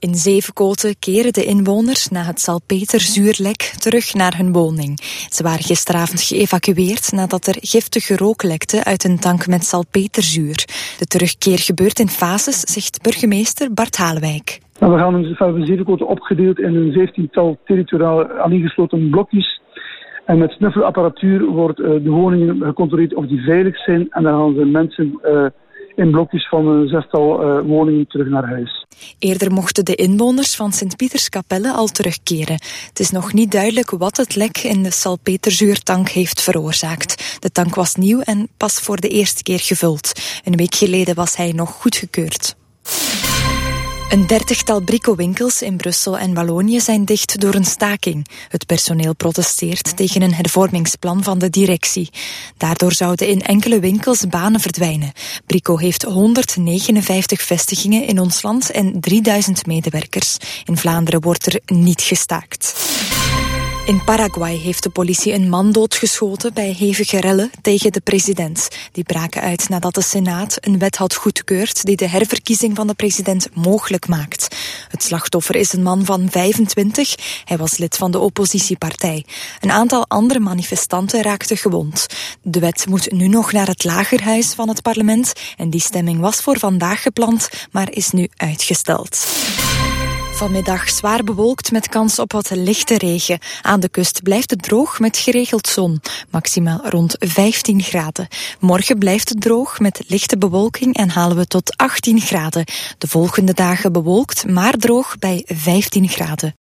In Zevenkoten keren de inwoners na het salpeterzuurlek terug naar hun woning. Ze waren gisteravond geëvacueerd nadat er giftige rook lekte uit een tank met salpeterzuur. De terugkeer gebeurt in fases, zegt burgemeester Bart Halewijk. We hebben Zevenkoten opgedeeld in een 15-tal territoriaal aaneengesloten blokjes. En met snuffelapparatuur wordt de woningen gecontroleerd of die veilig zijn. En dan gaan de mensen in blokjes van een 6-tal woningen terug naar huis. Eerder mochten de inwoners van Sint-Pieterskapelle al terugkeren. Het is nog niet duidelijk wat het lek in de salpeterzuurtank heeft veroorzaakt. De tank was nieuw en pas voor de eerste keer gevuld. Een week geleden was hij nog goedgekeurd. Een 30-tal Brico-winkels in Brussel en Wallonië zijn dicht door een staking. Het personeel protesteert tegen een hervormingsplan van de directie. Daardoor zouden in enkele winkels banen verdwijnen. Brico heeft 159 vestigingen in ons land en 3000 medewerkers. In Vlaanderen wordt er niet gestaakt. In Paraguay heeft de politie een man doodgeschoten bij hevige rellen tegen de president. Die braken uit nadat de Senaat een wet had goedgekeurd die de herverkiezing van de president mogelijk maakt. Het slachtoffer is een man van 25. Hij was lid van de oppositiepartij. Een aantal andere manifestanten raakten gewond. De wet moet nu nog naar het lagerhuis van het parlement en die stemming was voor vandaag gepland, maar is nu uitgesteld. Vanmiddag zwaar bewolkt met kans op wat lichte regen. Aan de kust blijft het droog met geregeld zon. Maximaal rond 15 graden. Morgen blijft het droog met lichte bewolking en halen we tot 18 graden. De volgende dagen bewolkt, maar droog bij 15 graden.